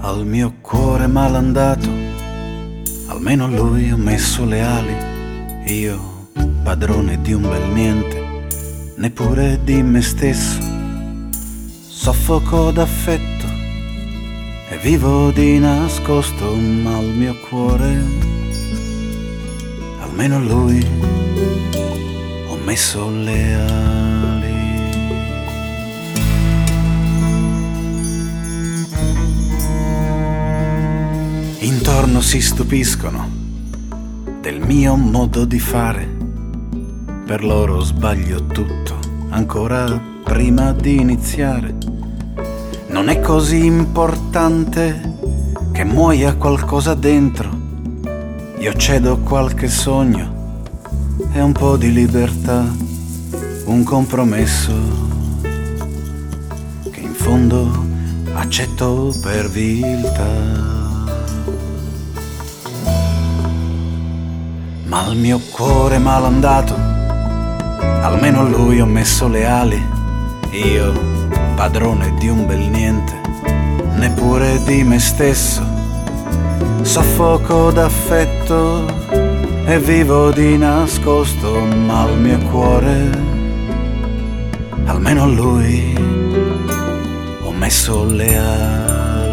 Al mio cuore malandato, almeno a lui ho messo le ali. Io, padrone di un bel niente, neppure di me stesso. Soffoco d'affetto e vivo di nascosto, ma al mio cuore, almeno a lui, ho messo le ali. Intorno si stupiscono del mio modo di fare, per loro sbaglio tutto ancora prima di iniziare. Non è così importante che muoia qualcosa dentro, io cedo qualche sogno e un po' di libertà, un compromesso che in fondo accetto per viltà. Ma al mio cuore malandato, almeno a lui ho messo le ali. Io, padrone di un bel niente, neppure di me stesso. Soffoco d'affetto e vivo di nascosto, ma al mio cuore, almeno a lui, ho messo le ali.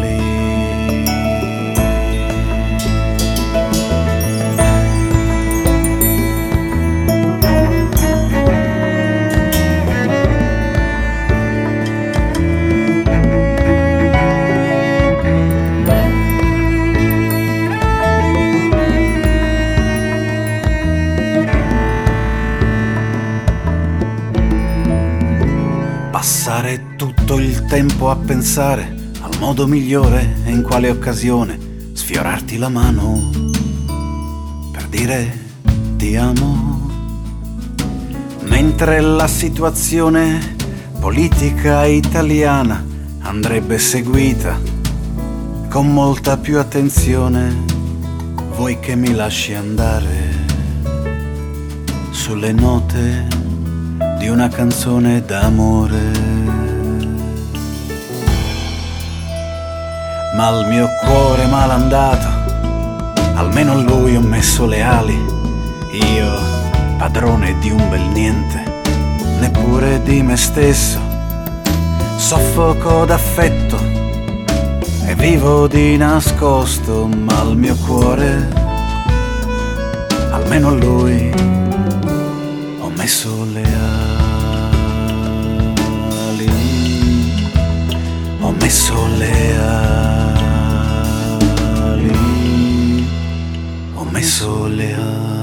Passare tutto il tempo a pensare al modo migliore e in quale occasione sfiorarti la mano per dire ti amo, mentre la situazione politica italiana andrebbe seguita con molta più attenzione. Vuoi che mi lasci andare sulle note di una canzone d'amore? Ma al mio cuore malandato, almeno a lui ho messo le ali. Io, padrone di un bel niente, neppure di me stesso. Soffoco d'affetto e vivo di nascosto, ma al mio cuore, almeno a lui, ho messo le ali, ho messo le ali, ho messo le ali.